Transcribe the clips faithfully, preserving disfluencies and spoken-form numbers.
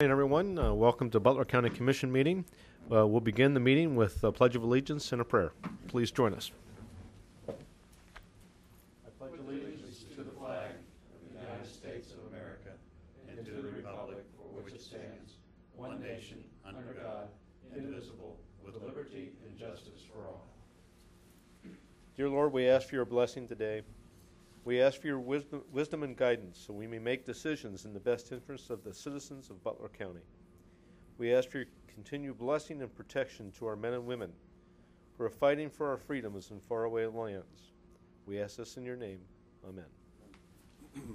Hey everyone, uh, welcome to Butler County Commission meeting. Uh, we'll begin the meeting with a Pledge of Allegiance and a prayer. Please join us. I pledge allegiance to the flag of the United States of America and to the republic for which it stands, one nation, under God, indivisible, with liberty and justice for all. Dear Lord, we ask for your blessing today. We ask for your wisdom, wisdom and guidance so we may make decisions in the best interests of the citizens of Butler County. We ask for your continued blessing and protection to our men and women who are fighting for our freedoms in faraway lands. We ask this in your name. Amen.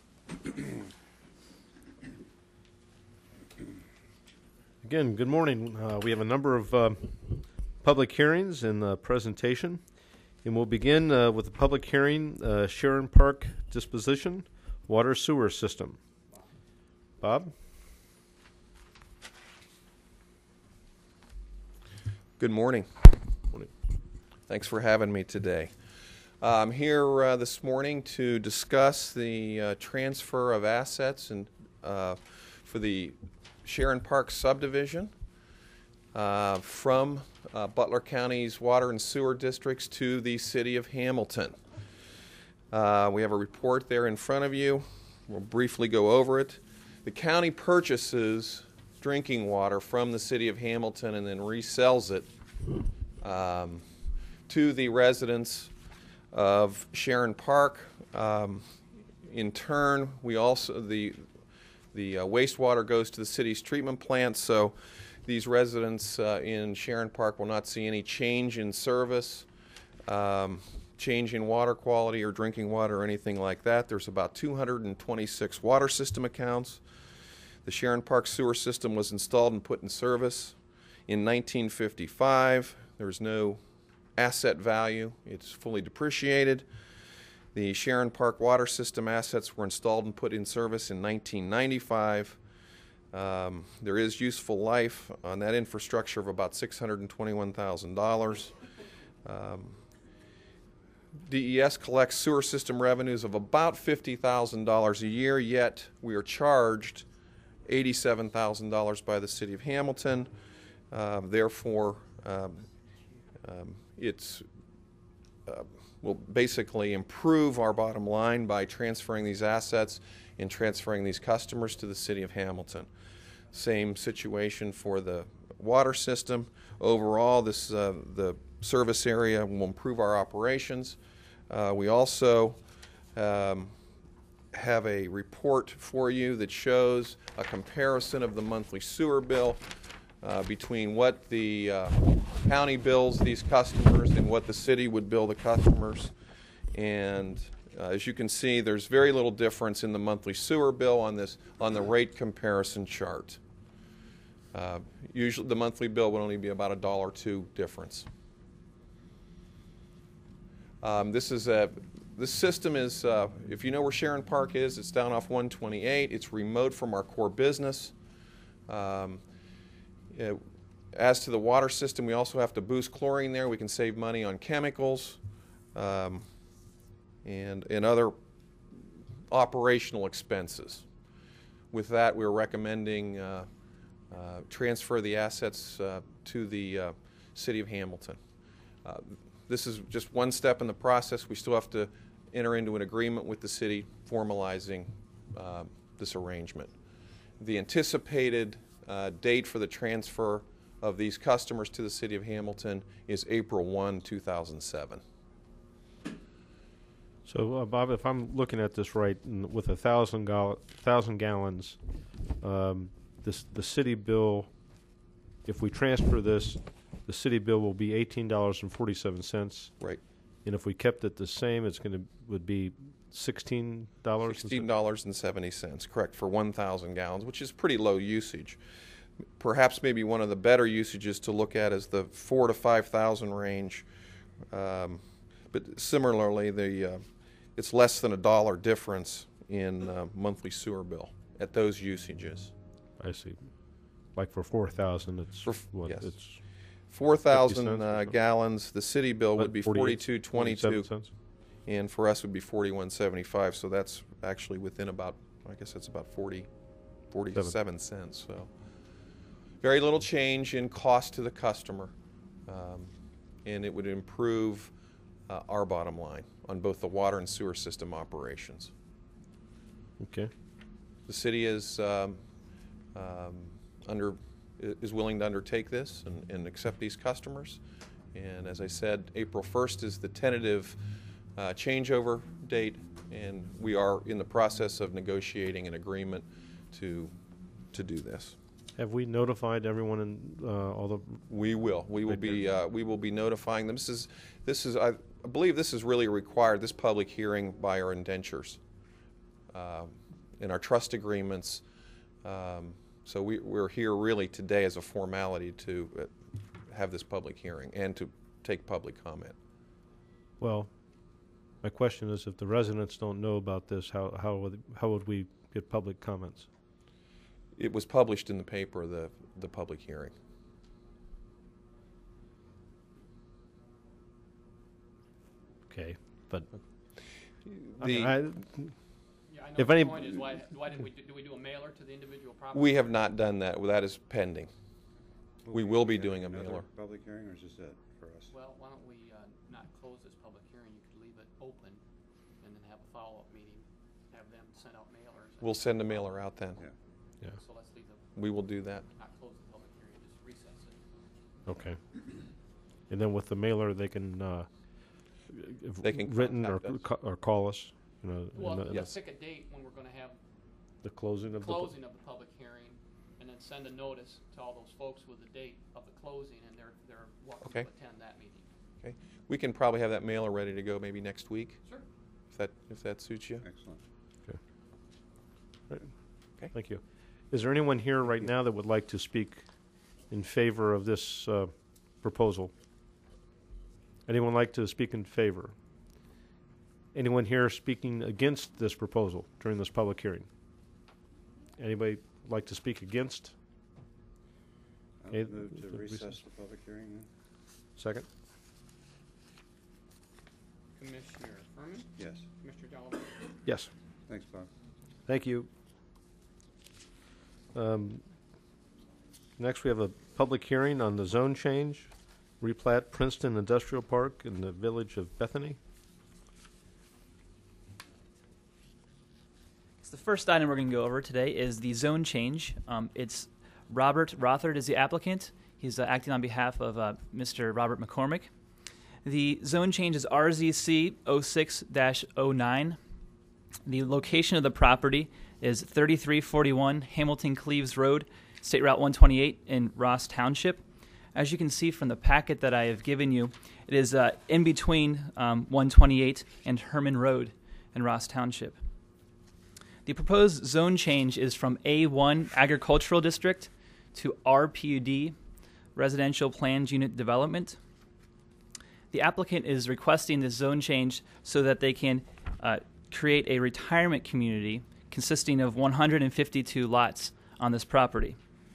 Again, good morning. Uh, we have a number of uh, public hearings and uh, presentation. And we'll begin uh, with the public hearing, uh, Sharon Park disposition, water sewer system. Bob? Good morning. Morning. Thanks for having me today. Uh, I'm here uh, this morning to discuss the uh, transfer of assets and uh, for the Sharon Park subdivision uh, from uh, Butler County's water and sewer districts to the city of Hamilton. Uh, we have a report there in front of you. We'll briefly go over it. The county purchases drinking water from the city of Hamilton and then resells it um, to the residents of Sharon Park. Um, in turn, we also the the uh, wastewater goes to the city's treatment plant, so these residents uh, in Sharon Park will not see any change in service, um, change in water quality or drinking water or anything like that. There's about two hundred twenty-six water system accounts. The Sharon Park sewer system was installed and put in service in nineteen fifty-five. There's no asset value. It's fully depreciated. The Sharon Park water system assets were installed and put in service in nineteen ninety-five. Um, there is useful life on that infrastructure of about six hundred twenty-one thousand dollars. Um, D E S collects sewer system revenues of about fifty thousand dollars a year, yet we are charged eighty-seven thousand dollars by the city of Hamilton. Uh, therefore, um, um, it's uh, will basically improve our bottom line by transferring these assets and transferring these customers to the city of Hamilton. Same situation for the water system. Overall, this uh, the service area will improve our operations. Uh, we also um, have a report for you that shows a comparison of the monthly sewer bill uh, between what the uh, county bills these customers and what the city would bill the customers. And uh, as you can see, there's very little difference in the monthly sewer bill on this on the rate comparison chart. Uh, usually the monthly bill would only be about a dollar or two difference. Um, this is a This system is, uh, if you know where Sharon Park is, it's down off one twenty-eight. It's remote from our core business. Um, it, as to the water system, we also have to boost chlorine there. We can save money on chemicals um, and, and other operational expenses. With that, we're recommending uh, uh, transfer the assets uh, to the uh, city of Hamilton. Uh, this is just one step in the process. We still have to enter into an agreement with the city formalizing uh, this arrangement. The anticipated uh, date for the transfer of these customers to the city of Hamilton is April first, two thousand seven. So, uh, Bob, if I'm looking at this right, n- with a thousand, gal- thousand gallons, um, this, the city bill, if we transfer this, the city bill will be eighteen dollars and forty-seven cents. Right. And if we kept it the same, it's going to would be sixteen dollars. sixteen dollars and seventy cents, correct, for one thousand gallons, which is pretty low usage. Perhaps maybe one of the better usages to look at is the four to five thousand range. Um, but similarly, the uh, it's less than a dollar difference in uh, monthly sewer bill at those usages. I see. Like for four thousand, it's For, what? yes. It's four thousand cents uh, gallons. The city bill would be forty-two twenty-two, and for us would be forty-one seventy-five. So that's actually within about, I guess that's about forty, forty-seven cents. So very little change in cost to the customer, um, and it would improve uh, our bottom line on both the water and sewer system operations. Okay. The city is um, um, under is willing to undertake this and, and accept these customers. And as I said, April first is the tentative uh, changeover date, and we are in the process of negotiating an agreement to to do this. Have we notified everyone in uh, all the? We will. We will be. Uh, we will be notifying them. This is. This is. I believe this is really required. This public hearing by our indentures, um, in our trust agreements. Um, so we, we're here really today as a formality to uh, have this public hearing and to take public comment. Well, my question is, if the residents don't know about this, how how would how would we get public comments? It was published in the paper, the the public hearing. Okay, but The, I mean, I, Yeah, I know If the any- point is, why, why didn't we, do do we do a mailer to the individual property? we have not done that. That is pending. We will be have doing a another mailer. Public hearing, or is this it for us? Well, why don't we uh, not close this public hearing? You could leave it open and then have a follow-up meeting, have them send out mailers. and- We'll send a mailer out then. Yeah. yeah, So let's leave the, We will do that. not close the public hearing, just recess it. okay. And then with the mailer, they can uh, if They can written or contact us. ca- or call us. You know, Well, in the, yeah, Yes. pick a date when we're gonna have the closing the of the. pu- closing of the public hearing, and then send a notice to all those folks with the date of the closing, and they're, they're welcome to Okay. attend that meeting. Okay. We can probably have that mailer ready to go maybe next week, Sure. if that if that suits you. Excellent. Right. Okay. Thank you. Is there anyone here right now that would like to speak in favor of this uh, proposal? Anyone like to speak in favor? Anyone here speaking against this proposal during this public hearing? Anybody like to speak against? I'll Okay, move to the recess recess. the public hearing then? Second? Commissioner Furman, Yes. Commissioner Delaware. Yes. Thanks, Bob. Thank you. Um, Next, we have a public hearing on the zone change, replat Princeton Industrial Park in the village of Bethany. So the first item we're going to go over today is the zone change. Um, it's Robert Rothard is the applicant. He's uh, acting on behalf of uh, Mister Robert McCormick. The zone change is R Z C oh six dash oh nine. The location of the property is thirty-three forty-one Hamilton Cleves Road, State Route one twenty-eight in Ross Township. As you can see from the packet that I have given you, it is uh, in between um, one twenty-eight and Herman Road in Ross Township. The proposed zone change is from A one Agricultural District to R P U D, Residential Planned Unit Development. The applicant is requesting this zone change so that they can uh, create a retirement community consisting of one hundred fifty-two lots on this property.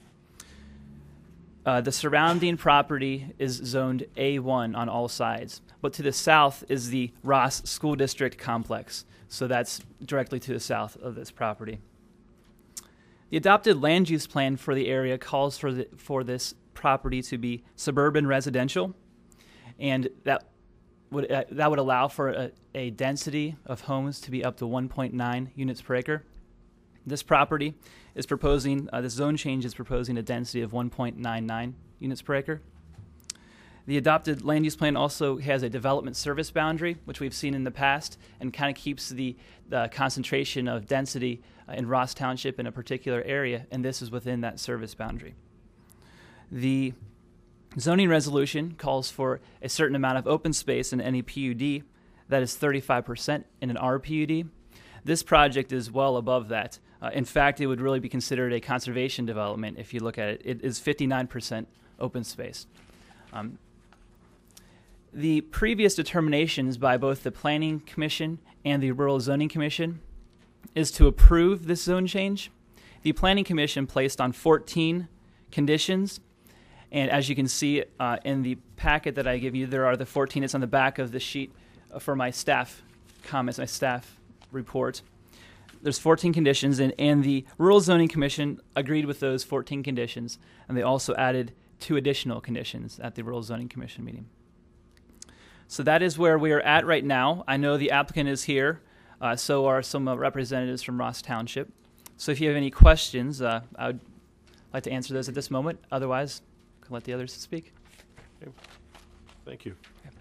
Uh, the surrounding property is zoned A one on all sides, but to the south is the Ross School District complex, so that's directly to the south of this property. The adopted land use plan for the area calls for the, for this property to be suburban residential, and that would uh, that would allow for a, a density of homes to be up to one point nine units per acre. This property is proposing, uh, this zone change is proposing a density of one point nine nine units per acre. The adopted land use plan also has a development service boundary, which we've seen in the past, and kind of keeps the, the concentration of density uh, in Ross Township in a particular area, and this is within that service boundary. The zoning resolution calls for a certain amount of open space in any P U D that is thirty-five percent in an R P U D. This project is well above that. Uh, in fact, it would really be considered a conservation development if you look at it. It is fifty-nine percent open space. Um, the previous determinations by both the Planning Commission and the Rural Zoning Commission is to approve this zone change. The Planning Commission placed on fourteen conditions, and as you can see uh, in the packet that I give you, there are the fourteen. It's on the back of the sheet uh, for my staff comments, my staff report. there's fourteen conditions, and, and the Rural Zoning Commission agreed with those fourteen conditions, and they also added two additional conditions at the Rural Zoning Commission meeting. So that is where we are at right now. I know the applicant is here, uh, so are some uh, representatives from Ross Township. So if you have any questions, uh, I would like to answer those at this moment. Otherwise, I can let the others speak. Okay. Thank you.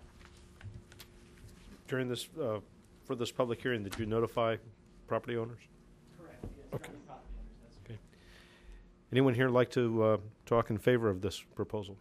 During this, uh, for this public hearing, did you notify property owners? Correct. Yes, okay. Okay. Anyone here like to uh, talk in favor of this proposal?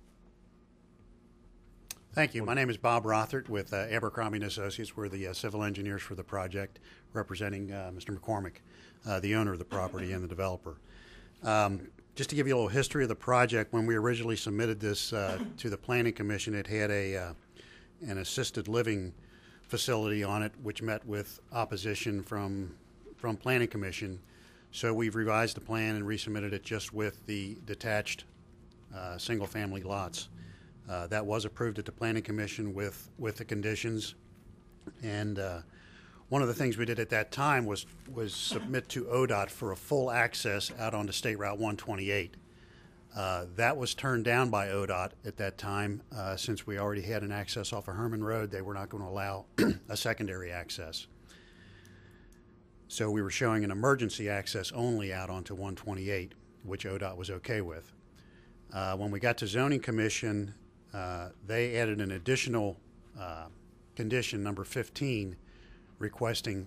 Thank you. My name is Bob Rothert with uh, Abercrombie and Associates. We're the uh, civil engineers for the project, representing uh, Mister McCormick, uh, the owner of the property and the developer. Um, just to give you a little history of the project, when we originally submitted this uh, to the Planning Commission, it had a uh, an assisted living facility on it, which met with opposition from from Planning Commission. So we've revised the plan and resubmitted it just with the detached uh, single-family lots. Uh, that was approved at the Planning Commission with, with the conditions. And uh, one of the things we did at that time was, was submit to O D O T for a full access out onto State Route one twenty-eight. Uh, that was turned down by O D O T at that time. Uh, since we already had an access off of Herman Road, they were not going to allow a secondary access. So we were showing an emergency access only out onto one twenty-eight, which O D O T was okay with. Uh, when we got to Zoning Commission, Uh, they added an additional uh, condition, number fifteen, requesting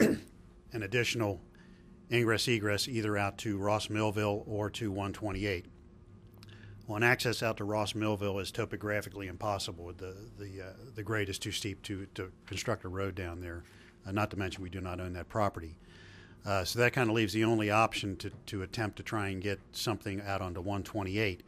an additional ingress egress either out to Ross Millville or to one twenty-eight. Well, an access out to Ross Millville is topographically impossible. The the uh, the grade is too steep to to construct a road down there. Uh, not to mention we do not own that property. Uh, so that kind of leaves the only option to to attempt to try and get something out onto one twenty-eight.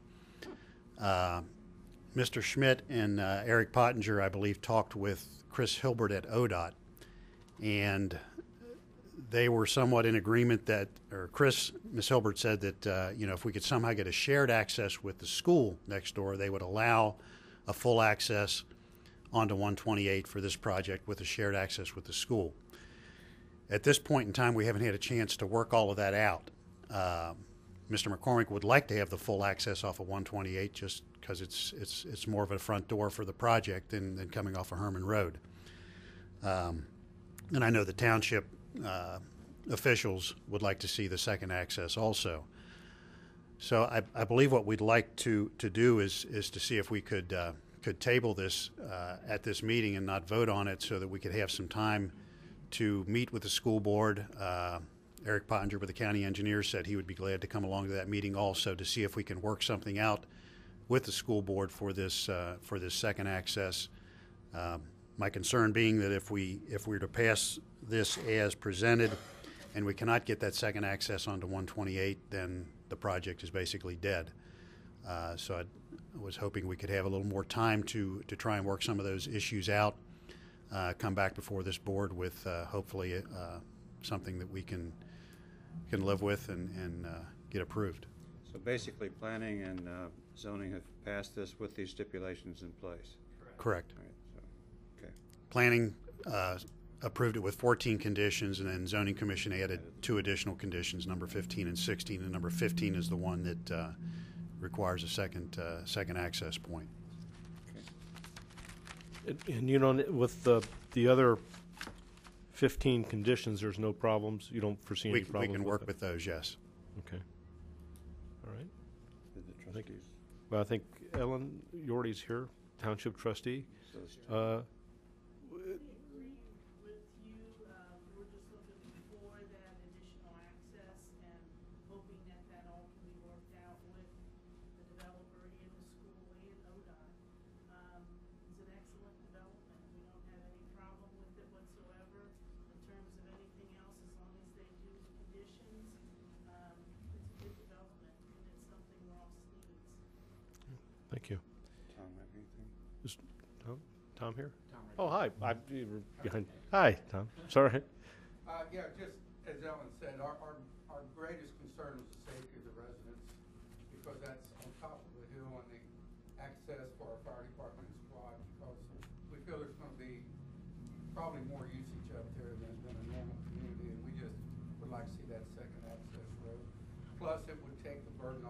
Uh, Mister Schmidt and uh, Eric Pottinger, I believe, talked with Chris Hilbert at O D O T, and they were somewhat in agreement that, or Chris, Miz Hilbert said that, uh, you know, if we could somehow get a shared access with the school next door, they would allow a full access onto one twenty-eight for this project with a shared access with the school. At this point in time, we haven't had a chance to work all of that out. Uh, Mister McCormick would like to have the full access off of one twenty-eight just because it's it's it's more of a front door for the project than, than coming off of Herman Road. Um, and I know the township uh, officials would like to see the second access also. So I, I believe what we'd like to, to do is is to see if we could uh, could table this uh, at this meeting and not vote on it, so that we could have some time to meet with the school board. Uh, Eric Pottinger with the county engineer said he would be glad to come along to that meeting also to see if we can work something out with the school board for this uh, for this second access. Um, my concern being that if we if we were to pass this as presented and we cannot get that second access onto one twenty-eight, then the project is basically dead. Uh, so I was hoping we could have a little more time to to try and work some of those issues out, uh, come back before this board with uh, hopefully uh, something that we can can live with and, and uh, get approved. So basically, planning and uh, zoning have passed this with these stipulations in place. Correct. All right, so, okay. Planning uh, approved it with fourteen conditions, and then Zoning Commission added two additional conditions, number fifteen and sixteen, and number fifteen is the one that uh, requires a second uh, second access point. And, and you know, with the the other fifteen conditions, there's no problems. You don't foresee We, any problems. we can with work it? with those, yes. Okay. All right. Did the trustees? Well, I think Ellen Yordy's here, township trustee. So it's- Uh, agree with you. Uh, we're just looking for that additional access and hoping that that all can be worked out with the developer and the school and O D O T. Um, it's an excellent development. We don't have any problem with it whatsoever in terms of anything else, as long as they do the conditions. Um, it's a good development, and it's something Ross needs. thank you. Tom, have anything? Is Tom, Tom here? Tom, right Oh, hi. I'm you were behind. Hi, Tom. Sorry. Uh, yeah, just as Ellen said, our, our, our greatest concern is the safety of the residents, because that's on top of the hill and the access for our fire department and squad, because we feel there's gonna be probably more usage up there than, than a normal community, and we just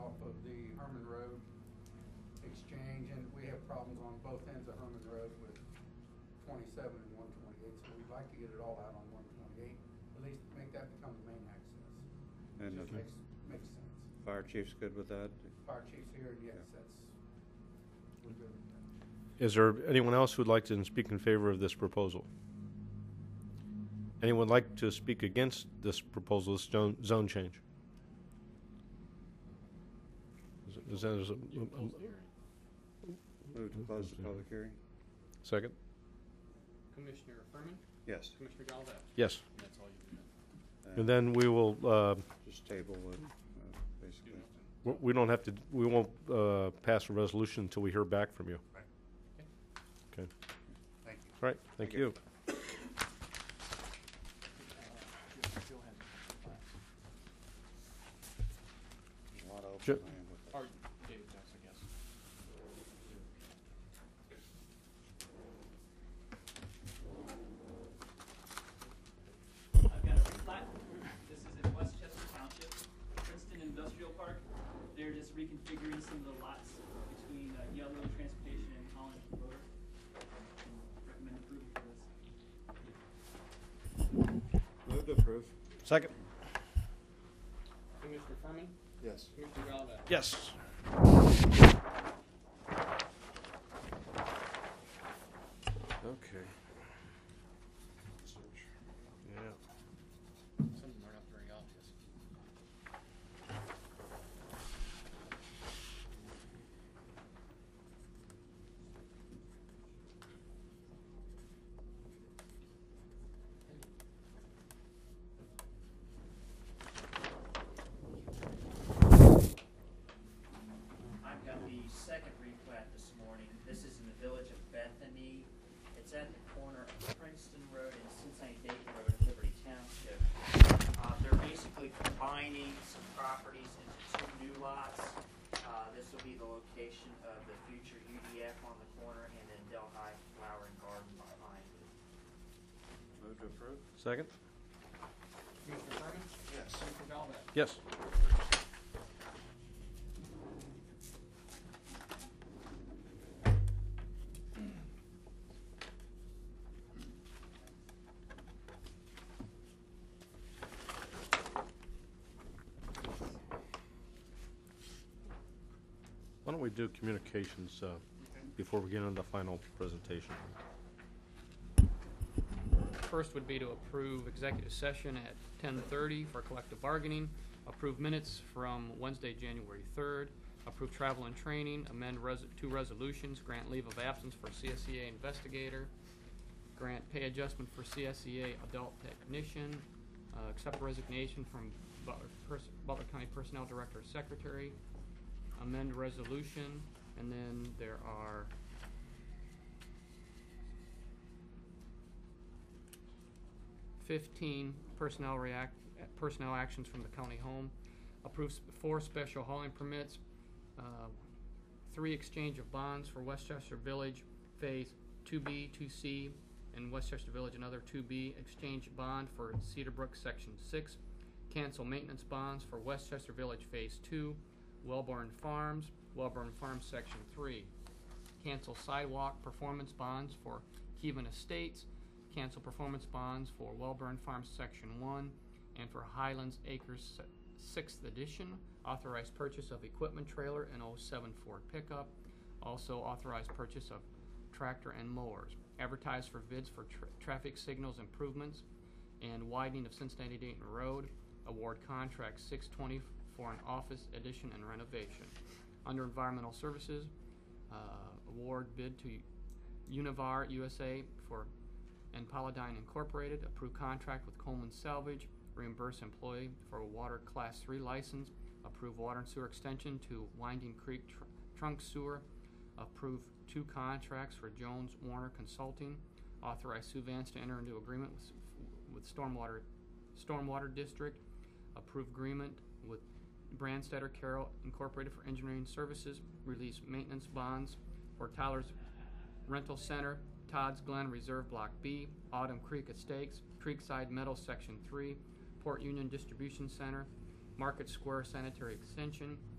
off of the Herman Road exchange, and we have problems on both ends of Herman Road with twenty-seven and one twenty-eight, so we'd like to get it all out on one twenty-eight, at least make that become the main access. And Just the makes, makes sense. fire chief's good with that? Fire chief's here, and yes, that's, we're good with that. Is there anyone else who would like to speak in favor of this proposal? Anyone like to speak against this proposal, this zone, zone change? Is it- is that, is it- um, Move to close the public hearing? second? Commissioner Furman, Yes. Commissioner Galvez. Yes. That's all you do. And then we will, uh, Just table it, uh, basically. w- we don't have to, we won't uh, pass a resolution until we hear back from you. Okay. Thank you. All right, thank you. There's a lot of Sure. open land with it. Or Dave does, I guess. I've got a plat. This is in Westchester Township, Princeton Industrial Park. They're just reconfiguring some of the lots between uh, Yellow Transportation and Holland Road. Recommend approval for this. Move to approve. Second? Commissioner Furman, Yes. Commissioner Galvez. Yes. Okay. Yeah. Some of them are not very obvious. I've got the second replat this morning. This is in the village of Bethany. It's at the corner of Princeton Road and Cincinnati Dayton Road in Liberty Township. Uh, they're basically combining some properties into two new lots. Uh, this will be the location of the future U D F on the corner and then Delhi Flower and Garden behind it. Move to approve? Second? Commissioner Furman, Yes. Commissioner Galvez. Yes. Why don't we do communications uh, before we get into the final presentation? First would be to approve executive session at ten thirty for collective bargaining, approve minutes from Wednesday, January third, approve travel and training, amend res- two resolutions, grant leave of absence for C S E A investigator, grant pay adjustment for C S E A adult technician, uh, accept resignation from Butler, Pers- Butler County Personnel Director Secretary, amend resolution, and then there are fifteen personnel react, personnel actions from the county home, approves four special hauling permits, uh, three exchange of bonds for Westchester Village Phase two B, two C, and Westchester Village another two B, exchange bond for Cedar Brook Section six, cancel maintenance bonds for Westchester Village Phase two, Wellborn Farms, Wellborn Farms Section three, cancel sidewalk performance bonds for Keevan Estates, cancel performance bonds for Wellborn Farms Section one, and for Highlands Acres se- sixth Edition, authorized purchase of equipment trailer and oh seven Ford pickup, also authorized purchase of tractor and mowers, advertise for bids for tra- traffic signals improvements and widening of Cincinnati Dayton Road, award contract six twenty for an office addition and renovation. Under environmental services, uh, award bid to Univar U S A for and Paladine Incorporated, approve contract with Coleman Salvage, reimburse employee for a water class three license, approve water and sewer extension to Winding Creek tr- Trunk Sewer, approve two contracts for Jones Warner Consulting, authorize Sue Vance to enter into agreement with, with Stormwater Stormwater District, approve agreement with Brandstetter Carroll Incorporated for engineering services, release maintenance bonds for Tyler's Rental Center, Todd's Glen Reserve Block B, Autumn Creek Estates, Creekside Meadow Section three, Port Union Distribution Center, Market Square Sanitary Extension,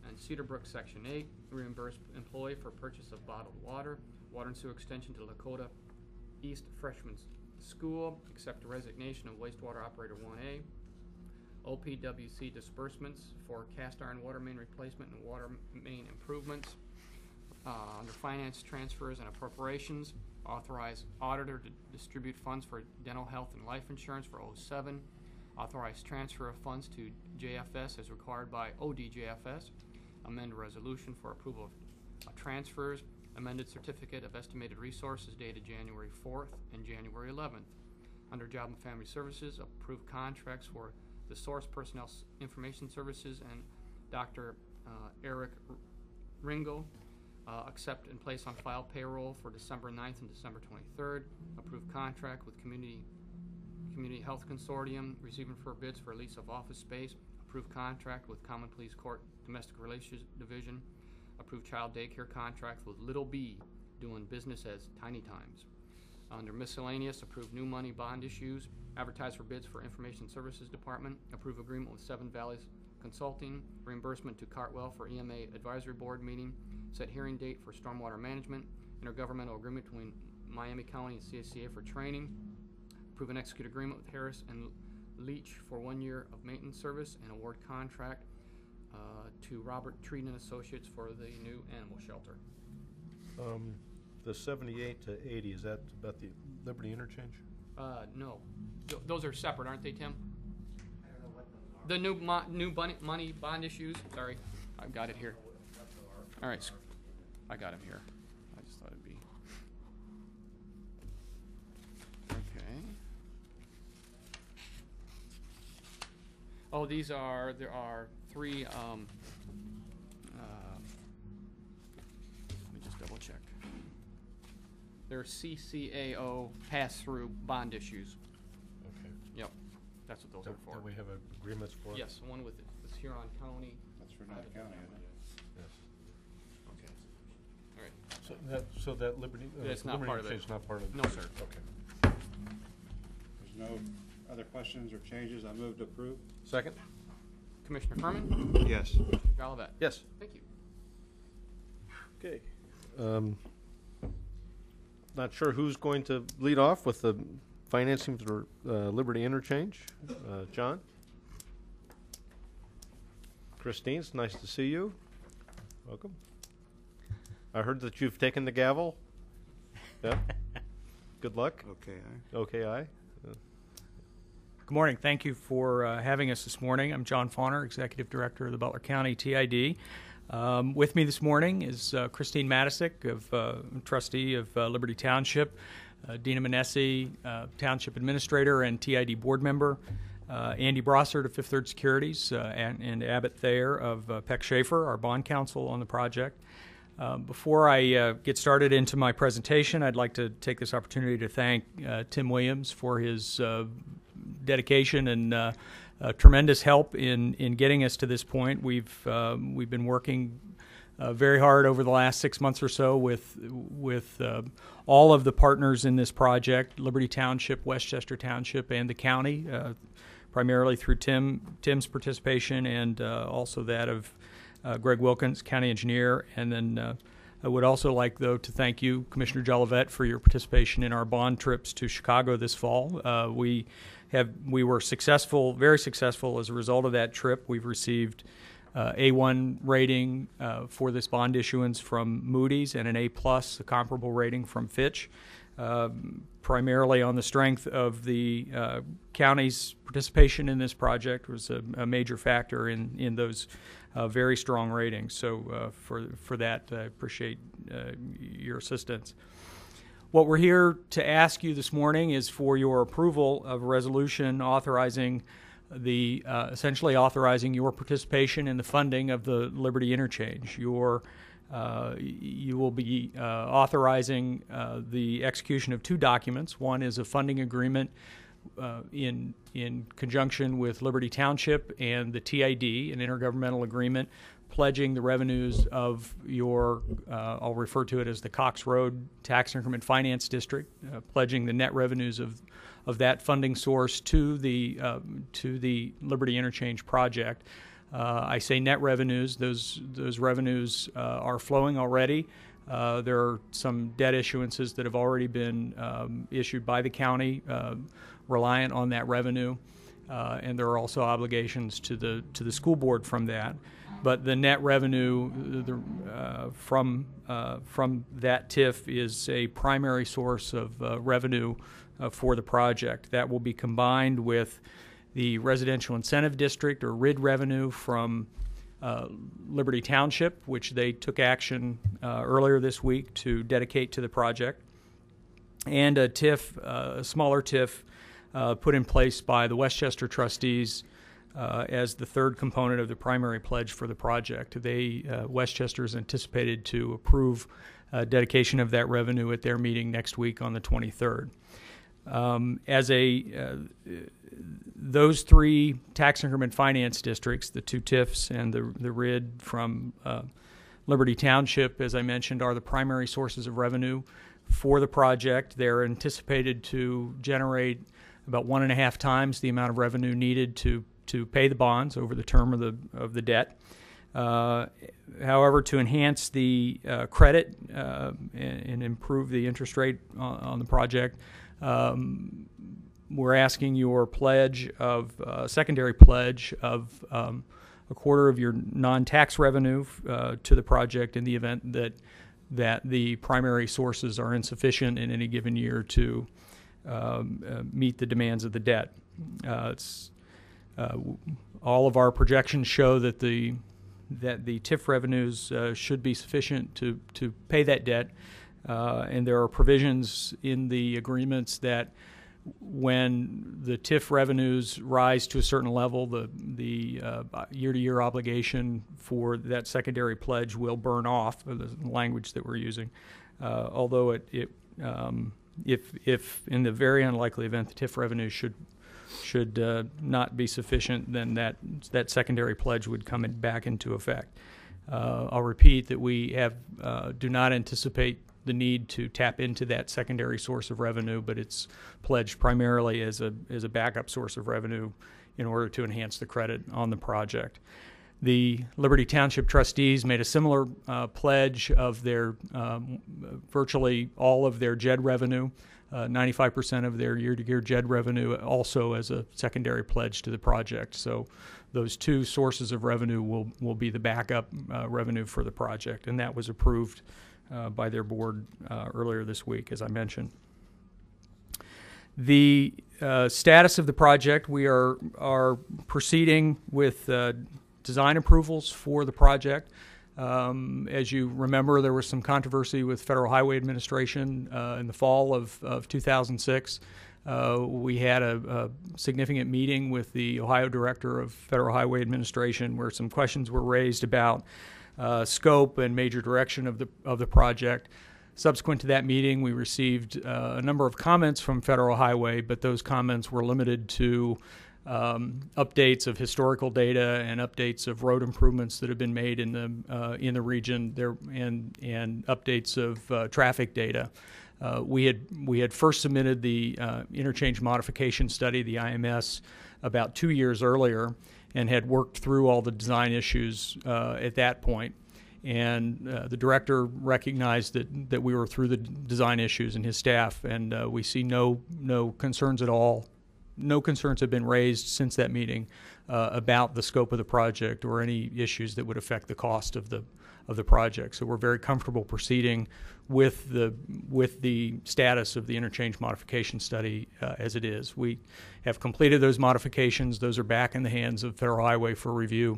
And Cedar Brook Section eight, reimburse employee for purchase of bottled water. Water and sewer extension to Lakota East Freshman School, accept the resignation of wastewater operator one A. O P W C disbursements for cast iron water main replacement and water main improvements. Uh, under finance transfers and appropriations, authorize auditor to distribute funds for dental health and life insurance for oh seven. Authorize transfer of funds to J F S as required by O D J F S. Amend resolution for approval of uh, transfers. Amended certificate of estimated resources dated January fourth and January eleventh. Under Job and Family Services, approve contracts for the Source Personnel S- Information Services and Doctor Uh, Eric R- Ringo. Uh, accept and place on file payroll for December ninth and December twenty-third. Approve contract with Community Community Health Consortium, receiving for bids for lease of office space. Approve contract with Common Pleas Court Domestic Relations Division. Approve child daycare contract with Little B, doing business as Tiny Times. Under miscellaneous, approve new money bond issues. Advertise for bids for Information Services Department. Approve agreement with Seven Valleys Consulting. Reimbursement to Cartwell for E M A Advisory Board meeting. Set hearing date for stormwater management. Intergovernmental agreement between Miami County and C S C A for training. Approve and execute agreement with Harris and Leach for one year of maintenance service and award contract uh, to Robert Treat and Associates for the new animal shelter. Um, the seventy-eight to eighty, is that about the Liberty interchange? Uh, no, Th- those are separate, aren't they, Tim? The new mo- new money, money bond issues. Sorry, I've got it here. All right, s- I got him here. I just thought it'd be okay. Oh, these are there are three. Um, uh, let me just double check. They're C C A O pass-through bond issues. Okay. Yep, that's what those Do are for. do we have agreements for? Yes, one with this Huron County. That's for Knight County, isn't it? Yes. Okay. All right. So that, so that Liberty, uh, That's not Liberty part of it. interchange is not part of it? No, sir. Okay. There's no other questions or changes. I move to approve. Second? Commissioner Furman? Yes. Galavat? Yes. Thank you. Okay. Um, not sure who's going to lead off with the financing for uh, Liberty interchange. Uh, John? Christine, it's nice to see you. Welcome. I heard that you've taken the gavel. Yeah. Good luck. Okay, aye. Okay, aye. Uh, Good morning. Thank you for uh, having us this morning. I'm John Fauner, Executive Director of the Butler County T I D. Um, with me this morning is uh, Christine Matisic, of uh, trustee of uh, Liberty Township, uh, Dina Manesi, uh, Township Administrator and T I D Board Member, uh, Andy Brossard of Fifth Third Securities, uh, and, and Abbott Thayer of uh, Peck Schaefer, our bond counsel on the project. Uh, before I uh, get started into my presentation, I'd like to take this opportunity to thank uh, Tim Williams for his uh, dedication and uh, uh, tremendous help in, in getting us to this point. We've um, we've been working uh, very hard over the last six months or so with with uh, all of the partners in this project: Liberty Township, Westchester Township, and the county, uh, primarily through Tim Tim's participation and uh, also that of Uh, Greg Wilkins, County Engineer, and then uh, I would also like, though, to thank you, Commissioner Jolivet, for your participation in our bond trips to Chicago this fall. Uh, we have we were successful, very successful as a result of that trip. We've received uh, A one rating uh, for this bond issuance from Moody's and an A plus, a comparable rating from Fitch, uh, primarily on the strength of the uh, county's participation in this project was a, a major factor in in those Uh, very strong ratings. So uh, for for that, I appreciate uh, your assistance. What we're here to ask you this morning is for your approval of a resolution authorizing the uh, essentially authorizing your participation in the funding of the Liberty interchange. Your uh, you will be uh, authorizing uh, the execution of two documents. One is a funding agreement Uh, in in conjunction with Liberty Township and the T I D, an intergovernmental agreement pledging the revenues of your, uh, I'll refer to it as the Cox Road Tax Increment Finance District, uh, pledging the net revenues of of that funding source to the uh, to the Liberty Interchange project. Uh, I say net revenues. Those those revenues uh, are flowing already. Uh, there are some debt issuances that have already been um, issued by the county, uh, reliant on that revenue, uh, and there are also obligations to the to the school board from that. But the net revenue the, uh, from uh, from that T I F is a primary source of uh, revenue uh, for the project. That will be combined with the Residential Incentive District, or R I D revenue, from uh, Liberty Township, which they took action uh, earlier this week to dedicate to the project, and a T I F, uh, a smaller T I F, uh, put in place by the Westchester trustees uh, as the third component of the primary pledge for the project. They, uh, Westchester is anticipated to approve uh, dedication of that revenue at their meeting next week on the twenty-third. Um, as a uh, those three tax increment finance districts, the two T I Fs and the the R I D from uh, Liberty Township, as I mentioned, are the primary sources of revenue for the project. They're anticipated to generate about one and a half times the amount of revenue needed to to pay the bonds over the term of the of the debt. Uh, however, to enhance the uh, credit uh, and, and improve the interest rate on, on the project, Um, we're asking your pledge of uh, secondary pledge of um, a quarter of your non-tax revenue uh, to the project in the event that that the primary sources are insufficient in any given year to um, uh, meet the demands of the debt. Uh, it's, uh, all of our projections show that the that the T I F revenues uh, should be sufficient to to pay that debt. Uh, and there are provisions in the agreements that when the T I F revenues rise to a certain level, the the uh, year-to-year obligation for that secondary pledge will burn off, the language that we're using. Uh, although it, it um, if if in the very unlikely event the T I F revenues should should uh, not be sufficient, then that that secondary pledge would come in back into effect. Uh, I'll repeat that we have uh, do not anticipate the need to tap into that secondary source of revenue, but it's pledged primarily as a as a backup source of revenue in order to enhance the credit on the project. The Liberty Township trustees made a similar uh, pledge of their um, virtually all of their J E D revenue, uh, ninety-five percent of their year-to-year J E D revenue, also as a secondary pledge to the project. So those two sources of revenue will will be the backup uh, revenue for the project, and that was approved Uh, by their board uh, earlier this week, as I mentioned. The uh, status of the project: we are are proceeding with uh, design approvals for the project. Um, as you remember, there was some controversy with Federal Highway Administration uh, in the fall of, of two thousand six. Uh, we had a, a significant meeting with the Ohio Director of Federal Highway Administration where some questions were raised about Uh, scope and major direction of the of the project. Subsequent to that meeting, we received uh, a number of comments from Federal Highway, but those comments were limited to um, updates of historical data and updates of road improvements that have been made in the uh, in the region there, and and updates of uh, traffic data. Uh, we had we had first submitted the uh, interchange modification study, the I M S, about two years earlier, and had worked through all the design issues uh, at that point. And uh, the director recognized that, that we were through the design issues, and his staff, and uh, we see no no concerns at all. No concerns have been raised since that meeting uh, about the scope of the project or any issues that would affect the cost of the of the project. So we're very comfortable proceeding with the with the status of the interchange modification study uh, as it is. We have completed those modifications. Those are back in the hands of Federal Highway for review,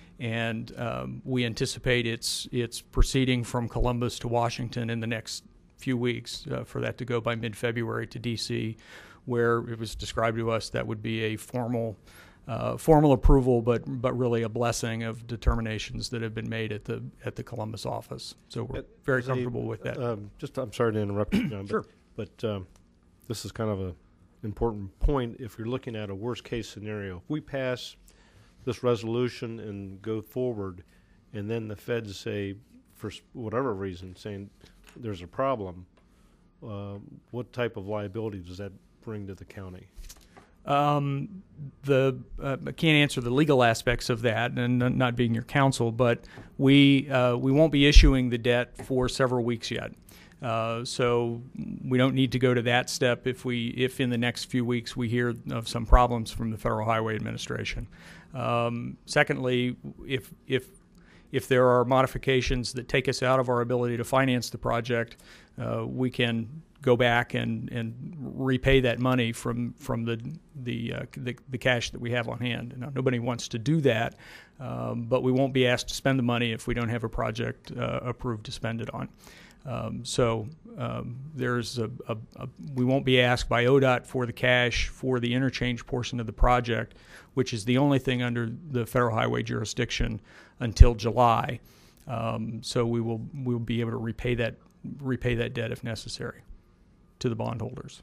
and um, we anticipate its its proceeding from Columbus to Washington in the next few weeks uh, for that to go by mid-February to D C, where it was described to us that would be a formal Uh, formal approval, but but really a blessing of determinations that have been made at the at the Columbus office. So we're very As a, comfortable with that. Um, just, I'm sorry to interrupt you, John, Sure. but, but um, this is kind of a important point. If you're looking at a worst case scenario, if we pass this resolution and go forward, and then the feds say, for s- whatever reason, saying there's a problem, uh, what type of liability does that bring to the county? Um, the uh, I can't answer the legal aspects of that, and not being your counsel, but we uh, we won't be issuing the debt for several weeks yet. Uh, so we don't need to go to that step if we if in the next few weeks we hear of some problems from the Federal Highway Administration. Um, secondly, if if if there are modifications that take us out of our ability to finance the project, uh, we can go back and, and repay that money from from the the, uh, the the cash that we have on hand. Now, nobody wants to do that, um, but we won't be asked to spend the money if we don't have a project uh, approved to spend it on. Um, so um, there's a, a, a we won't be asked by O D O T for the cash for the interchange portion of the project, which is the only thing under the federal highway jurisdiction until July. Um, so we will we will be able to repay that repay that debt if necessary to the bondholders.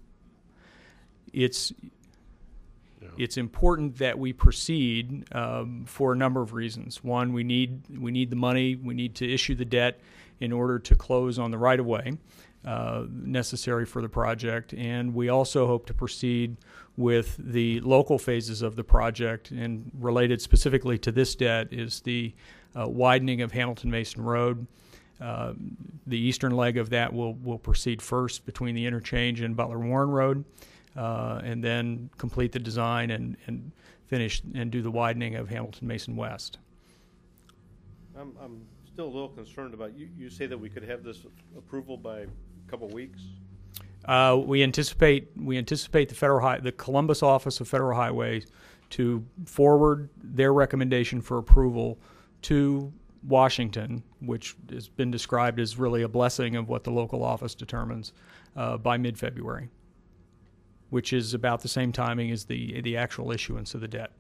It's yeah. It's important that we proceed um, for a number of reasons. One, we need we need the money. We need to issue the debt in order to close on the right-of-way uh, necessary for the project, and we also hope to proceed with the local phases of the project. And related specifically to this debt is the uh, widening of Hamilton Mason Road. Uh, the eastern leg of that will will proceed first between the interchange and Butler Warren Road, uh, and then complete the design and, and finish and do the widening of Hamilton Mason West. I'm, I'm still a little concerned about, you, you say that we could have this approval by a couple weeks? Uh, we anticipate we anticipate the federal high, the Columbus Office of Federal Highways to forward their recommendation for approval to Washington, which has been described as really a blessing of what the local office determines, uh, by mid-February, which is about the same timing as the the actual issuance of the debt.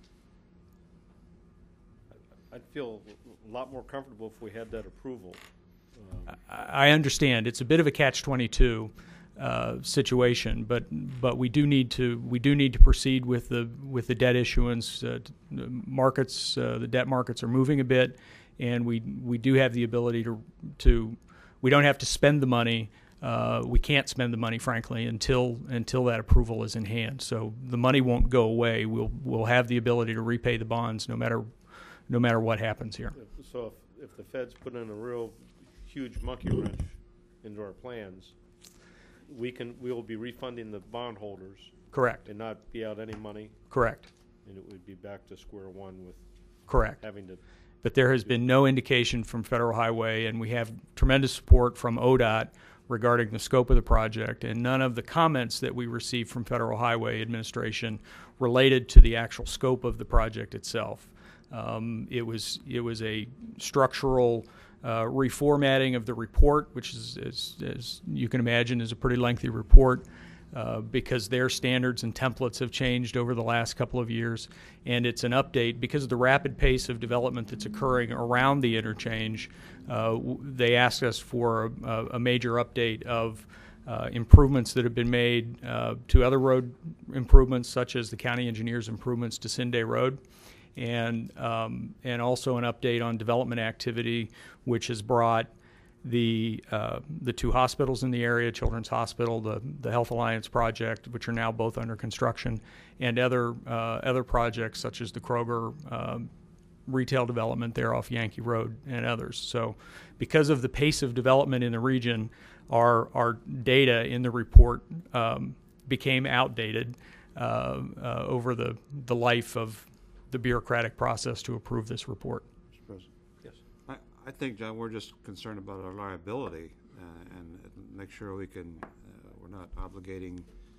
I'd feel a lot more comfortable if we had that approval. Um, I understand it's a bit of a catch twenty-two uh, situation, but but we do need to we do need to proceed with the with the debt issuance. Uh, the markets, uh, the debt markets are moving a bit, and we we do have the ability to to we don't have to spend the money. Uh, we can't spend the money, frankly, until until that approval is in hand. So the money won't go away. We'll we'll have the ability to repay the bonds no matter no matter what happens here. So if, if the feds put in a real huge monkey wrench into our plans, we can we will be refunding the bondholders. Correct. And not be out any money. Correct. And it would be back to square one with correct having to. But there has been no indication from Federal Highway, and we have tremendous support from O D O T regarding the scope of the project, and none of the comments that we received from Federal Highway Administration related to the actual scope of the project itself. Um, it was it was a structural uh, reformatting of the report, which is, as, as you can imagine, is a pretty lengthy report uh, because their standards and templates have changed over the last couple of years, and it's an update because of the rapid pace of development that's occurring around the interchange. Uh, they asked us for a, a major update of uh, improvements that have been made uh, to other road improvements, such as the county engineer's improvements to Cinday Road. And um, and also an update on development activity, which has brought the uh, the two hospitals in the area, Children's Hospital, the the Health Alliance project, which are now both under construction, and other uh, other projects such as the Kroger um, retail development there off Yankee Road and others. So, because of the pace of development in the region, our our data in the report um, became outdated uh, uh, over the the life of the bureaucratic process to approve this report. Mister President. Yes. I, I think, John, we're just concerned about our liability uh, and make sure we can, uh, we're not obligating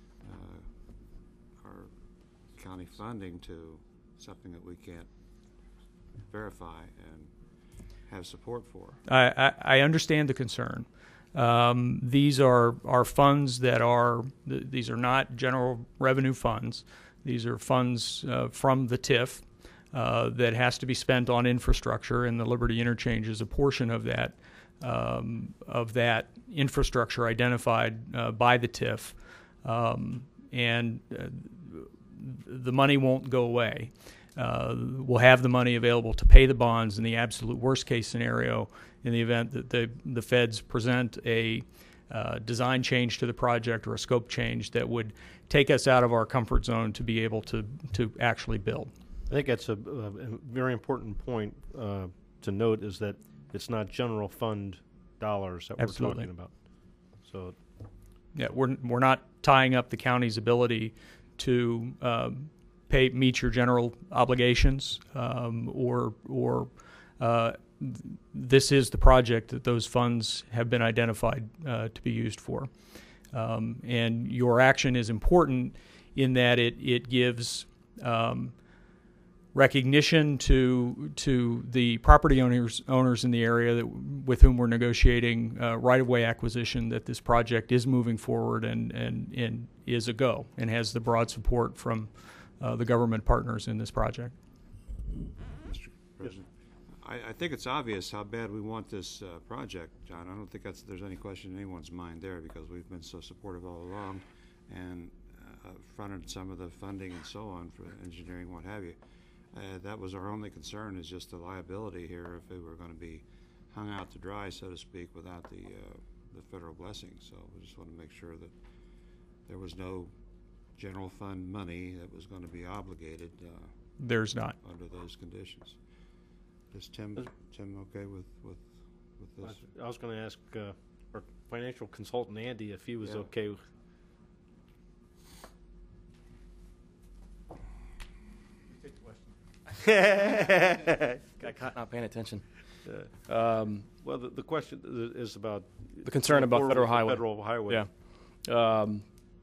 uh, our county funding to something that we can't verify and have support for. I, I, I understand the concern. Um, these are, are funds that are, th- these are not general revenue funds. These are funds uh, from the T I F uh, that has to be spent on infrastructure, and the Liberty Interchange is a portion of that um, of that infrastructure identified uh, by the T I F. Um, and uh, the money won't go away. Uh, we'll have the money available to pay the bonds in the absolute worst case scenario in the event that the the feds present a uh, design change to the project or a scope change that would take us out of our comfort zone to be able to, to actually build. I think that's a, a very important point uh, to note, is that it's not general fund dollars that Absolutely. we're talking about. So, Yeah, we're we're not tying up the county's ability to um, pay meet your general obligations, um, or or uh, th- this is the project that those funds have been identified uh, to be used for. Um, and your action is important in that it it gives um, recognition to to the property owners owners in the area that, with whom we're negotiating uh, right-of-way acquisition, that this project is moving forward and, and, and is a go and has the broad support from uh, the government partners in this project. Mister President, I, I think it's obvious how bad we want this uh, project, John. I don't think that's, there's any question in anyone's mind there, because we've been so supportive all along and uh, fronted some of the funding and so on for engineering, what have you. Uh, that was our only concern, is just the liability here if it were going to be hung out to dry, so to speak, without the uh, the federal blessing. So we just want to make sure that there was no general fund money that was going to be obligated uh, There's not. under those conditions. Is Tim Tim okay with with with this? I was going to ask uh, our financial consultant Andy if he was Yeah. okay with. Got caught not paying attention. Uh, Um, well, the, the question i- is about the concern about forward federal with the highway. Federal highway. Yeah. Um,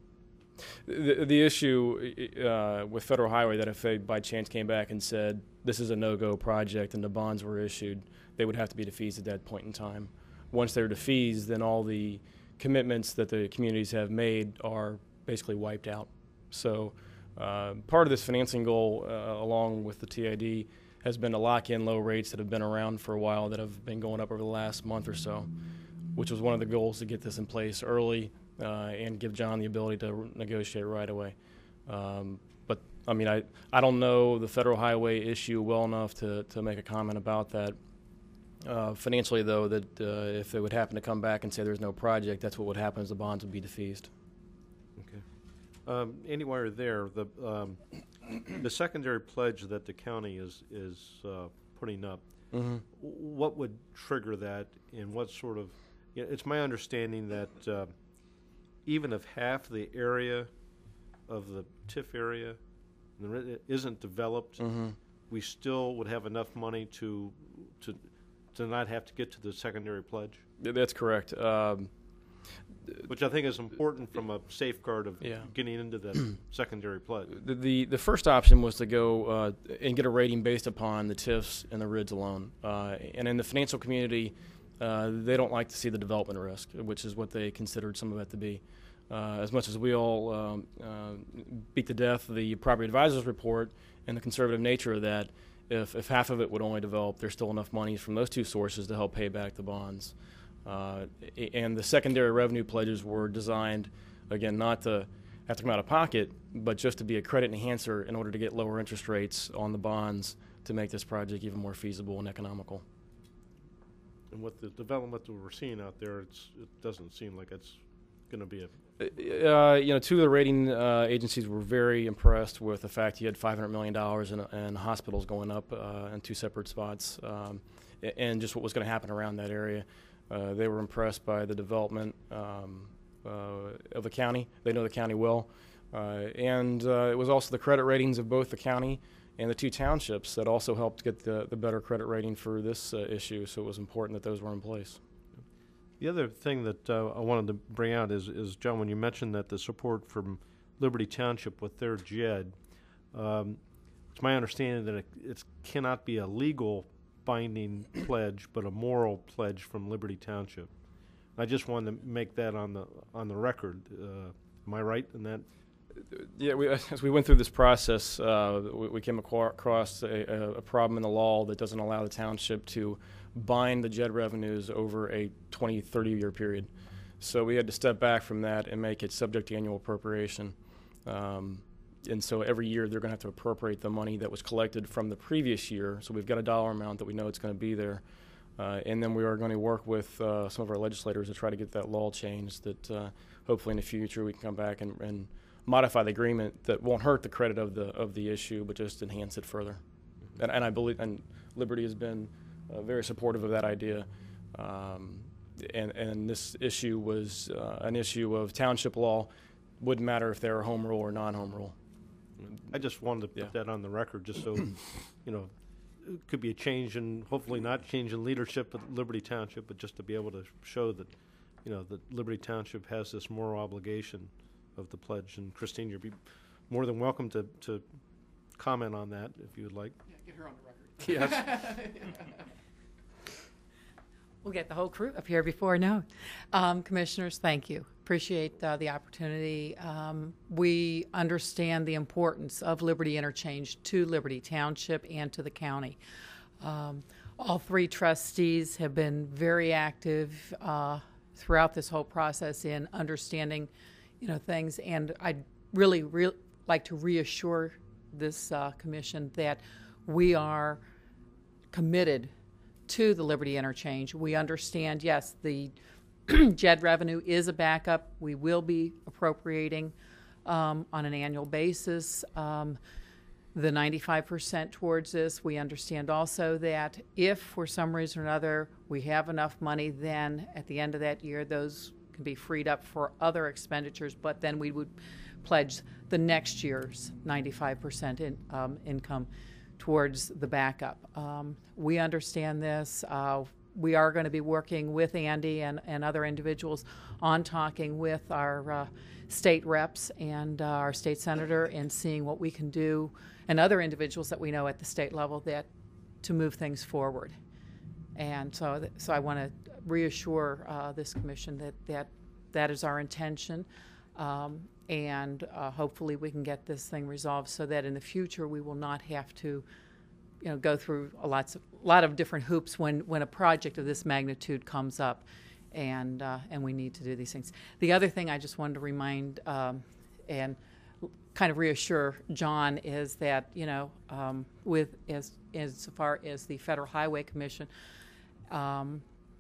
the, the issue uh, with federal highway, that if they by chance came back and said this is a no-go project and the bonds were issued, they would have to be defeased at that point in time. Once they're defeased, then all the commitments that the communities have made are basically wiped out. So uh, part of this financing goal, uh, along with the T I D, has been to lock in low rates that have been around for a while, that have been going up over the last month or so, which was one of the goals, to get this in place early uh, and give John the ability to re- negotiate right away. Um, but, I mean, I, I don't know the federal highway issue well enough to, to make a comment about that. Uh, financially, though, that uh, if they would happen to come back and say there's no project, that's what would happen, is the bonds would be defeased. Okay. Um, anyway, or there, the um, the secondary pledge that the county is is uh, putting up, Mm-hmm. what would trigger that, and what sort of? You know, it's my understanding that uh, even if half the area of the T I F area isn't developed, Mm-hmm. we still would have enough money to to to not have to get to the secondary pledge, That's correct. Um, which I think is important from a safeguard of Yeah. getting into that secondary pledge. The, the the first option was to go uh, and get a rating based upon the T I Fs and the R I Ds alone. Uh, and in the financial community, uh, they don't like to see the development risk, which is what they considered some of it to be. Uh, as much as we all um, uh, beat to death the property advisors report and the conservative nature of that, if, if half of it would only develop, there's still enough money from those two sources to help pay back the bonds. Uh, and the secondary revenue pledges were designed, again, not to have to come out of pocket, but just to be a credit enhancer in order to get lower interest rates on the bonds to make this project even more feasible and economical. And with the development that we're seeing out there, it's, it doesn't seem like it's going to be a. Uh, you know, two of the rating uh, agencies were very impressed with the fact you had five hundred million dollars in, in hospitals going up uh, in two separate spots, um, and just what was going to happen around that area. Uh, they were impressed by the development um, uh, of the county. They know the county well. Uh, and uh, it was also the credit ratings of both the county and the two townships that also helped get the, the better credit rating for this uh, issue, so it was important that those were in place. The other thing that uh, I wanted to bring out is, is, John, when you mentioned that the support from Liberty Township with their J E D, um, it's my understanding that it, it cannot be a legal binding pledge, but a moral pledge from Liberty Township. I just wanted to make that on the on the record. Uh, am I right in that? Yeah, we, as we went through this process, uh, we, we came acro- across a, a problem in the law that doesn't allow the township to bind the J E D revenues over a twenty, thirty year period. So we had to step back from that and make it subject to annual appropriation. Um, and so every year they're going to have to appropriate the money that was collected from the previous year. So we've got a dollar amount that we know it's going to be there. Uh, and then we are going to work with uh, some of our legislators to try to get that law changed that uh, hopefully in the future we can come back and, and modify the agreement that won't hurt the credit of the of the issue, but just enhance it further. And, and I believe, and Liberty has been uh, very supportive of that idea. Um, and, and this issue was uh, an issue of township law. Wouldn't matter if they were home rule or non-home rule. I just wanted to put Yeah. that on the record, just so, you know, it could be a change in, hopefully not change in leadership at Liberty Township, but just to be able to show that, you know, that Liberty Township has this moral obligation of the pledge. And Christine, you'd be more than welcome to, to comment on that if you would like. Yeah, get her on the record. Yes. We'll get the whole crew up here before noon. Um, commissioners, thank you. Appreciate uh, the opportunity. Um, we understand the importance of Liberty Interchange to Liberty Township and to the county. Um, all three trustees have been very active uh, throughout this whole process in understanding, you know, things. And I'd really, really like to reassure this uh, commission that we are committed to the Liberty Interchange. We understand, yes, the J E D revenue is a backup. We will be appropriating um, on an annual basis um, the ninety-five percent towards this. We understand also that if for some reason or another we have enough money, then at the end of that year those can be freed up for other expenditures, but then we would pledge the next year's ninety-five percent in, um, income towards the backup. Um, we understand this. Uh, we are going to be working with Andy and, and other individuals on talking with our uh, state reps and uh, our state senator and seeing what we can do, and other individuals that we know at the state level, that to move things forward. And so, th- so I want to reassure uh, this commission that, that that is our intention. Um, and uh, hopefully we can get this thing resolved so that in the future we will not have to, you know, go through a lots of, lot of different hoops when, when a project of this magnitude comes up, and uh, and we need to do these things. The other thing I just wanted to remind um, and kind of reassure John is that, you know, um, with as as far as the Federal Highway Commission, um,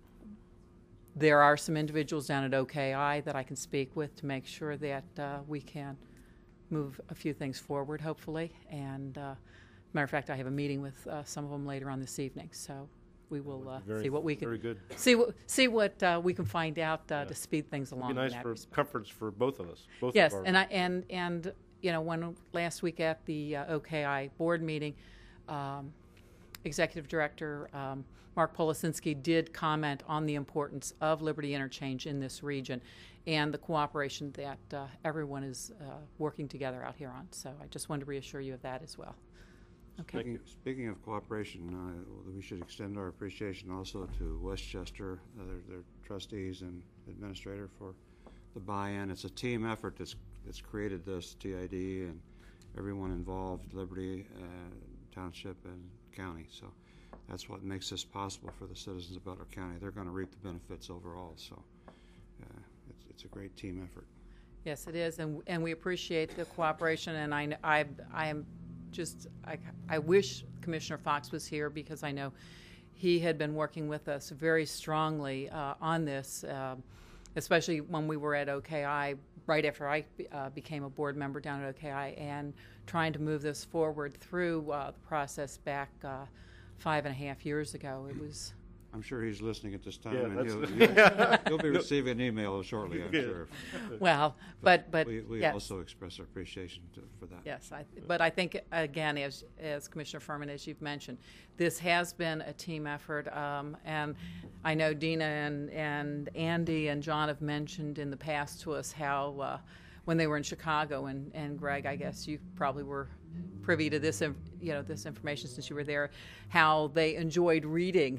there are some individuals down at O K I that I can speak with to make sure that uh, we can move a few things forward, hopefully. And uh, matter of fact, I have a meeting with uh, some of them later on this evening, so we will uh, Very- see what we can very good. see what see what uh, we can find out uh, Yeah. to speed things along. It'd be in nice that for respect. comforts for both of us. Both Yes, of our and I and and you know, when last week at the uh, O K I board meeting, um, Executive Director um, Mark Polisinski did comment on the importance of Liberty Interchange in this region and the cooperation that uh, everyone is uh, working together out here on. So I just wanted to reassure you of that as well. Okay. Speaking, speaking of cooperation, uh, we should extend our appreciation also to Westchester, uh, their, their trustees and administrator, for the buy-in. It's a team effort that's that's created this T I D, and everyone involved, Liberty uh, Township and county. So that's what makes this possible for the citizens of Butler County. They're going to reap the benefits overall. So uh, it's, it's a great team effort. Yes, it is, and and we appreciate the cooperation. And I I I am just I I wish Commissioner Fox was here, because I know he had been working with us very strongly uh, on this, uh, especially when we were at O K I right after I uh, became a board member down at O K I, and trying to move this forward through uh, the process back uh, five and a half years ago. It was. I'm sure he's listening at this time, Yeah, and that's- he'll, he'll, he'll be receiving an email shortly, I'm Yeah. sure. Well, but but we, we yes. also express our appreciation to, for that. Yes, I, but I think, again, as, as Commissioner Furman, as you've mentioned, this has been a team effort, um, and I know Dina and, and Andy and John have mentioned in the past to us how uh, when they were in Chicago, and, and Greg, I guess you probably were privy to this, you know, this information since you were there, how they enjoyed reading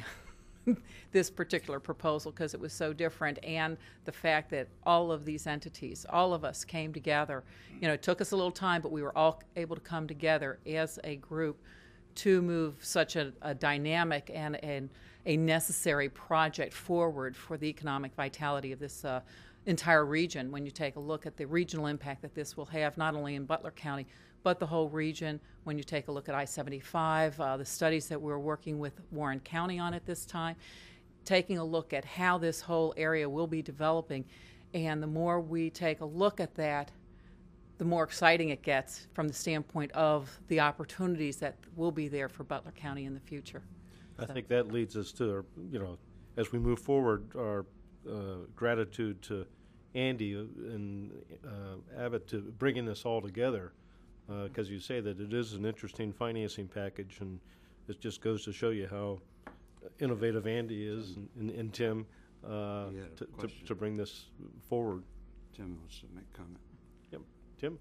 this particular proposal because it was so different, and the fact that all of these entities, all of us came together. You know, it took us a little time, but we were all able to come together as a group to move such a, a dynamic and, and a necessary project forward for the economic vitality of this uh, entire region. When you take a look at the regional impact that this will have, not only in Butler County, but the whole region. When you take a look at I seventy-five, uh, the studies that we're working with Warren County on at this time, taking a look at how this whole area will be developing. And the more we take a look at that, the more exciting it gets from the standpoint of the opportunities that will be there for Butler County in the future. I So- think that leads us to, our, you know, as we move forward, our uh, gratitude to Andy and uh, Abbott to bringing this all together, because you say that it is an interesting financing package, and it just goes to show you how innovative Andy is and, and, and Tim uh, You had a to, to, question. to bring this forward. Tim wants to make a comment. Yep, Tim.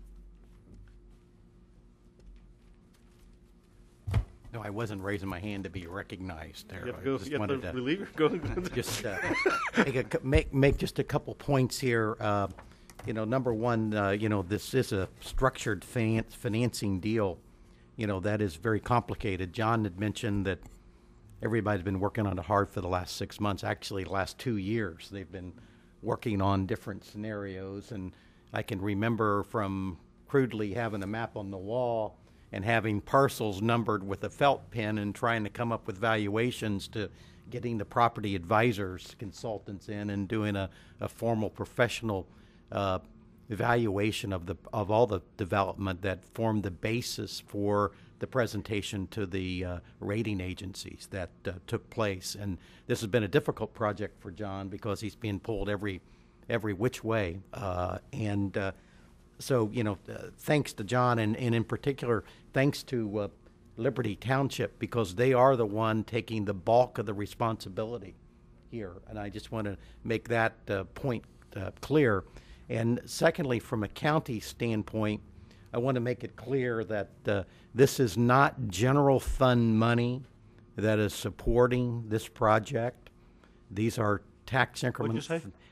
No, I wasn't raising my hand to be recognized there. You have to I go. just You have wanted to to reliever. Go. just uh, make, a, cou- make make just a couple points here. Uh, you know, number one, uh, you know, this is a structured finance, financing deal. You know, that is very complicated. John had mentioned that everybody's been working on it hard for the last six months. Actually, the last two years, they've been working on different scenarios. And I can remember from crudely having a map on the wall and having parcels numbered with a felt pen and trying to come up with valuations to getting the property advisors, consultants in and doing a, a formal professional uh, evaluation of the of all the development that formed the basis for the presentation to the uh, rating agencies that uh, took place. And this has been a difficult project for John because he's being pulled every every which way. Uh, and uh, so, you know, uh, thanks to John, and, and in particular, thanks to uh, Liberty Township, because they are the one taking the bulk of the responsibility here. And I just want to make that uh, point uh, clear. And secondly, from a county standpoint, I want to make it clear that uh, this is not general fund money that is supporting this project. These are tax increments. What'd you say?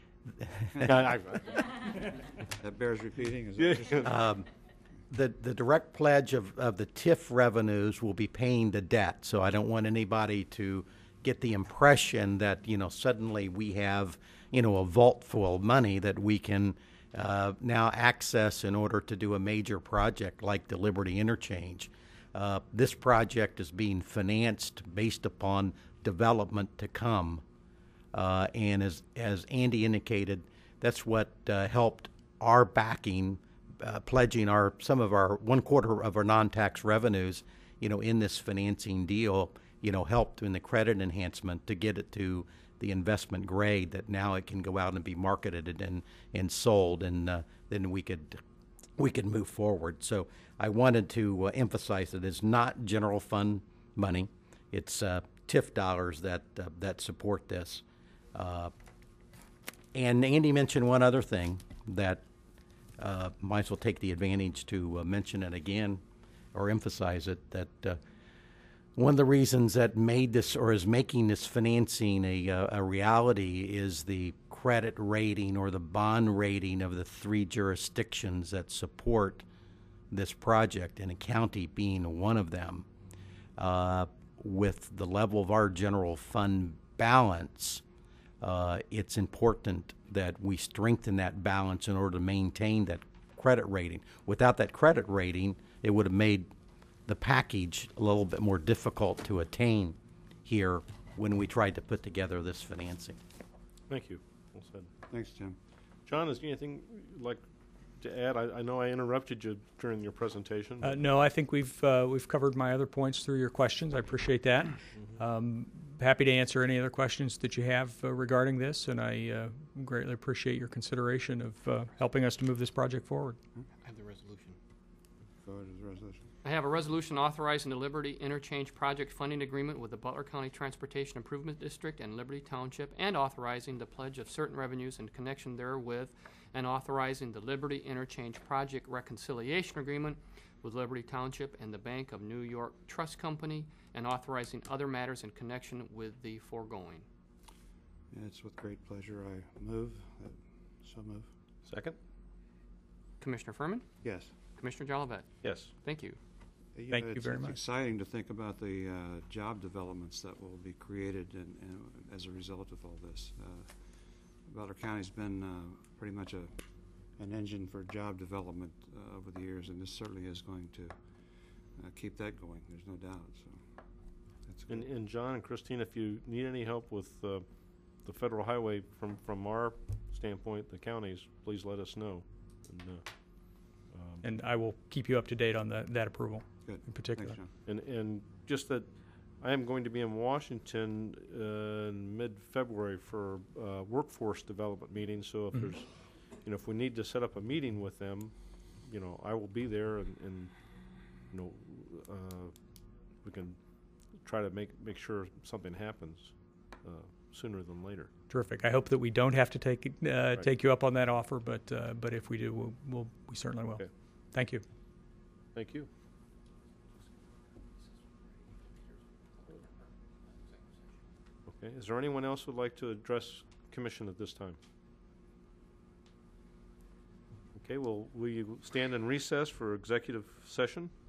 That bears repeating, is that what you're saying? Um, the, the direct pledge of, of the T I F revenues will be paying the debt. So I don't want anybody to get the impression that, you know, suddenly we have, you know, a vault full of money that we can uh, now access in order to do a major project like the Liberty Interchange. Uh, this project is being financed based upon development to come. Uh, and as, as Andy indicated, that's what uh, helped our backing, uh, pledging our some of our one quarter of our non-tax revenues, you know, in this financing deal, you know, helped in the credit enhancement to get it to the investment grade that now it can go out and be marketed and and sold, and uh, then we could we could move forward. So I wanted to uh, emphasize that it's not general fund money; it's uh, T I F dollars that uh, that support this. Uh, and Andy mentioned one other thing that uh, might as well take the advantage to uh, mention it again or emphasize it, that uh, one of the reasons that made this or is making this financing a, uh, a reality is the credit rating or the bond rating of the three jurisdictions that support this project, and a county being one of them. Uh, with the level of our general fund balance, Uh, it's important that we strengthen that balance in order to maintain that credit rating. Without that credit rating, it would have made the package a little bit more difficult to attain here when we tried to put together this financing. Thank you. Well said. Thanks, Tim. John, is there anything you'd like to add? I, I know I interrupted you during your presentation. Uh, no, I think we've uh, we've covered my other points through your questions. I appreciate that. Um, happy to answer any other questions that you have uh, regarding this, and I uh, greatly appreciate your consideration of uh, helping us to move this project forward. I have the resolution. Go ahead with the resolution. I have a resolution authorizing the Liberty Interchange Project Funding Agreement with the Butler County Transportation Improvement District and Liberty Township, and authorizing the pledge of certain revenues in connection therewith, and authorizing the Liberty Interchange Project Reconciliation Agreement with Liberty Township and the Bank of New York Trust Company, and authorizing other matters in connection with the foregoing. Yeah, it's with great pleasure I move. Uh, So move. Second? Commissioner Furman? Yes. Commissioner Jolivet? Yes. Thank you. Uh, Thank you it's- very it's much. exciting to think about the uh, job developments that will be created and, and as a result of all this. Uh, Butler County's been uh, pretty much a an engine for job development uh, over the years, and this certainly is going to uh, keep that going. There's no doubt. So that's good. And, and John and Christine, if you need any help with uh, the federal highway from, from our standpoint, the counties, please let us know. And, uh, um, And I will keep you up to date on that, that approval Good. in particular. Thanks, John. And, and just that I am going to be in Washington uh, in mid-February for uh, workforce development meeting. So if Mhm. there's, you know, if we need to set up a meeting with them, you know, I will be there, and, and you know, uh, we can try to make make sure something happens uh, sooner than later. Terrific. I hope that we don't have to take uh, take you up on that offer, but uh, but if we do, we'll, we'll we certainly will. Okay. Thank you. Thank you. Okay. Is there anyone else who would like to address commission at this time? Okay. Well, will you stand in recess for executive session?